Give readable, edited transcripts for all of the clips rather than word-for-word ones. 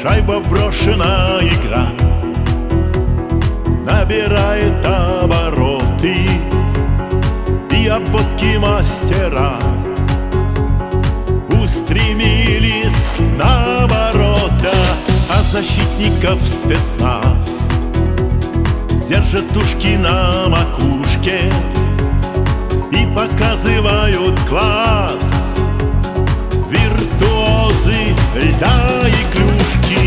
Шайба брошена, игра набирает обороты, и обводки мастера устремились на ворота, а защитников спецназ держат тушки на макушке и показывают класс. Виртуозы льда и клюшки.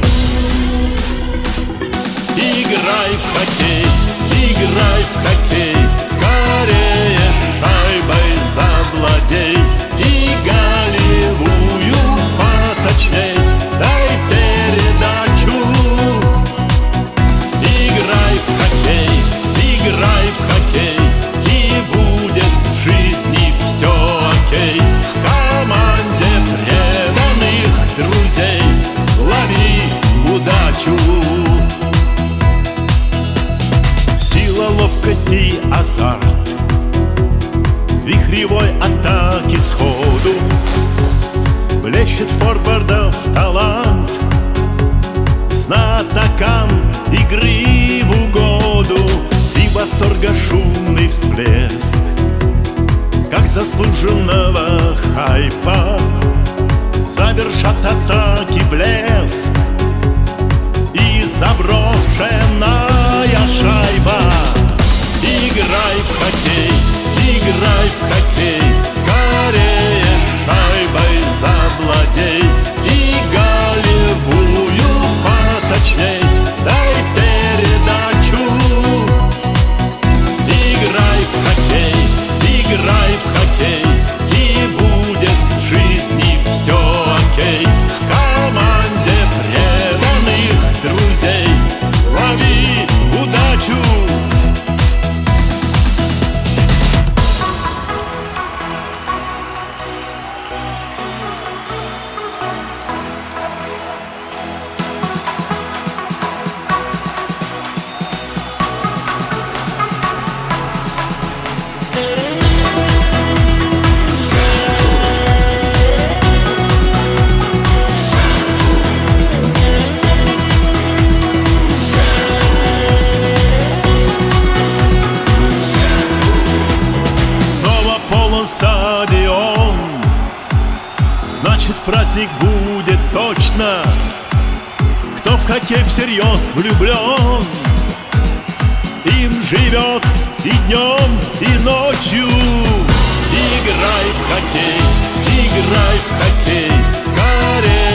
Играй в хоккей, играй в хоккей, скорее шайбой завладей и голевую поточней дай передачу. Играй в хоккей, играй в хоккей, и будет в жизни все окей. В команде преданных друзей лови удачу. Сила, ловкость и азарт вихревой атаки сходу блещет форвардов талант, знатокам игры в угоду и восторга шумный всплеск, как заслуженного хайпа завершат атаки блеск. И заброшенная шайба. Играй в хоккей, играй в хоккей, скорее шайбой завладей и голевую поточней дай передачу. Играй в хоккей, играй в хоккей, и будет в жизни все окей. В команде преданных друзей лови удачу. Стадион, значит, праздник будет точно. Кто в хоккей всерьез влюблен, им живет и днем, и ночью. Играй в хоккей, играй в хоккей, скорее